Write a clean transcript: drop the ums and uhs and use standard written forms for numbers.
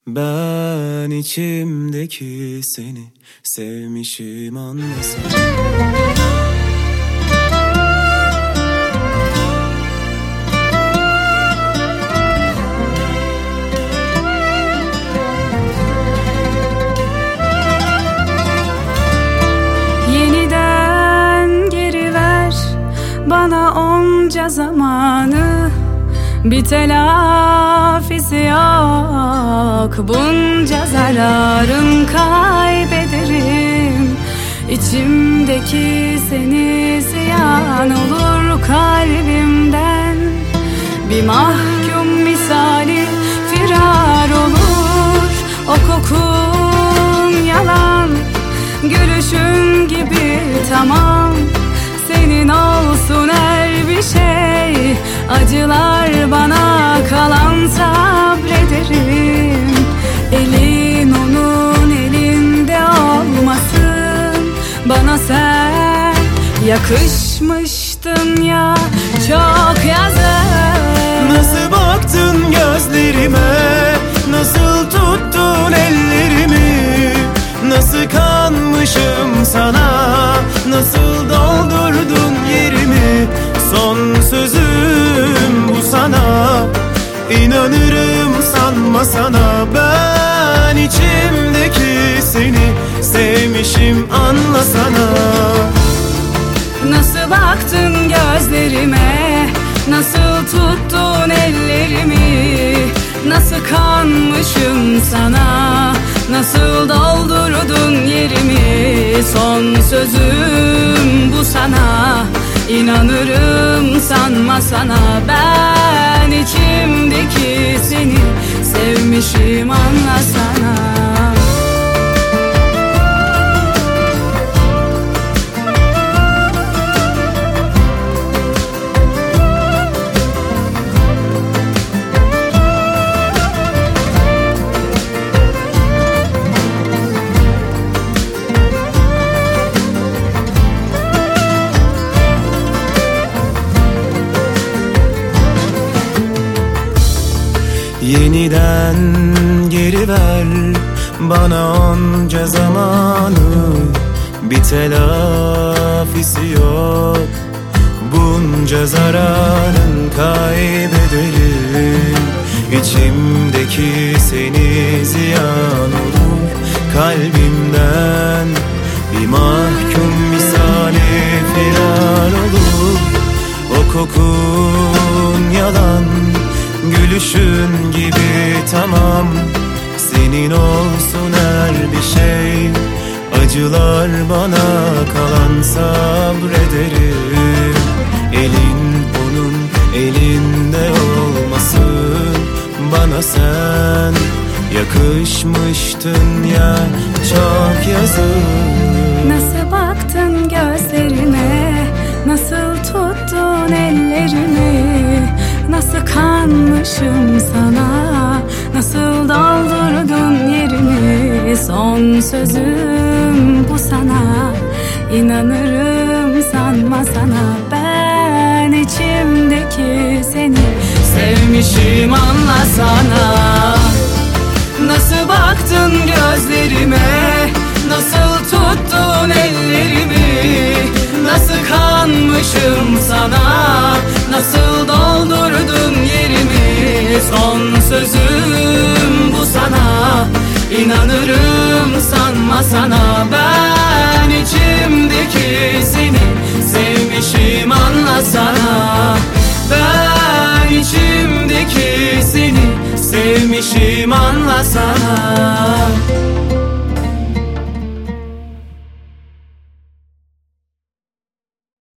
Ben içimdeki seni sevmişim, anlasana. Yeniden geri ver bana onca zamanı, bir telafisi yok bunca zararım, kaybederim içimdeki seni, ziyan olur kalbimden. Bir mahkum misali firar olur, o kokun yalan, gülüşün gibi tamam. Senin olsun her bir şey, acılar bana kalan, sabrederim. Elin onun elinde olmasın, bana sen yakışmıştın ya çok yazık. Nasıl baktın gözlerime, nasıl tuttun ellerimi, nasıl kanmışım sana, nasıl doldurdun yerimi. Son sözüm bu sana, inanırım sanma sana. Ben içimdeki seni sevmişim, anlasana. Nasıl baktın gözlerime, nasıl tuttun ellerimi, nasıl kanmışım sana, nasıl doldurdun yerimi. Son sözüm bu sana, İnanırım sanma sana. Ben içimdeki seni sevmişim, anlasana. Yeniden geri ver bana onca zamanı, bir telafisi yok bunca zararın, kaybederim içimdeki seni, ziyan olur kalbimden. Bir mahkum misali firar olur, o kokun yalan, gülüşün gibi tamam. Senin olsun her bir şey, acılar bana kalan, sabrederim. Elin onun elinde olmasın, bana sen yakışmıştın ya çok yazık. Nasıl baktın gözlerime, nasıl tuttun ellerimi, nasıl kanmışım sana, nasıl doldurdun yerimi. Son sözüm bu sana, inanırım sanma sana. Ben içimdeki seni sevmişim, anlasana. Nasıl baktın gözlerime, nasıl tuttun ellerimi, nasıl kanmışım sana, nasıl doldurdun yerimi. Son sözüm bu sana, İnanırım sanma sana. Ben içimdeki seni sevmişim, anlasana. Ben içimdeki seni sevmişim, anlasana.